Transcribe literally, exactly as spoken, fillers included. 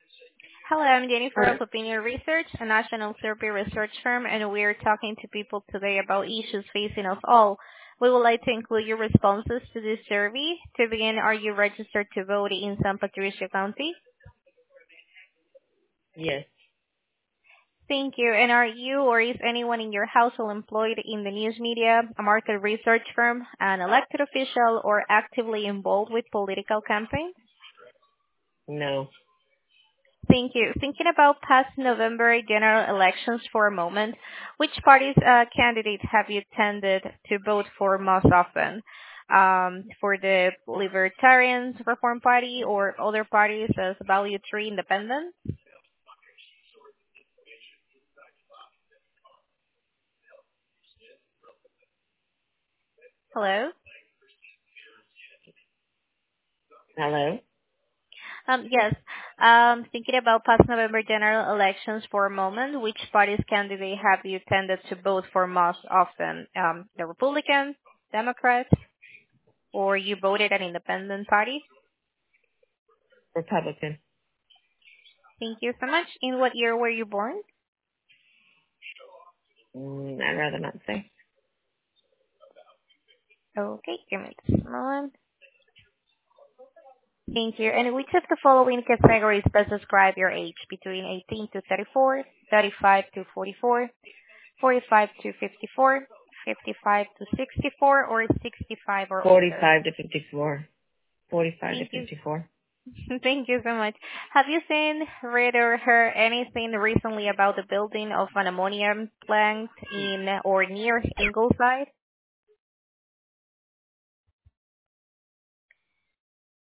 Hello, I'm Jennifer Uh, of Opinion Research, a national survey research firm, and we're talking to people today about issues facing us all. We would like to include your responses to this survey. To begin, are you registered to vote in San Patricio County? yes. Thank you. And are you or is anyone in your household employed in the news media, a market research firm, an elected official, or actively involved with political campaigns? No. Thank you. Thinking about past November general elections for a moment, which party's uh, candidate have you tended to vote for most often? Um, for the Libertarians Reform Party or other parties as Value Tree Independent? Hello? Hello? Um, yes. Um, thinking about past November general elections for a moment, which party's candidate have you tended to vote for most often? Um, the Republicans, Democrats, or you voted an independent party? Republican. Thank you so much. In what year were you born? Mm, I'd rather not say. Okay, give me just a moment. Thank you. And which of the following categories best describe your age? Between eighteen to thirty-four, thirty-five to forty-four, forty-five to fifty-four, fifty-five to sixty-four, or sixty-five or older? forty-five to fifty-four. forty-five to Thank you. fifty-four. Thank you so much. Have you seen, read, or heard anything recently about the building of an ammonia plant in or near Ingleside?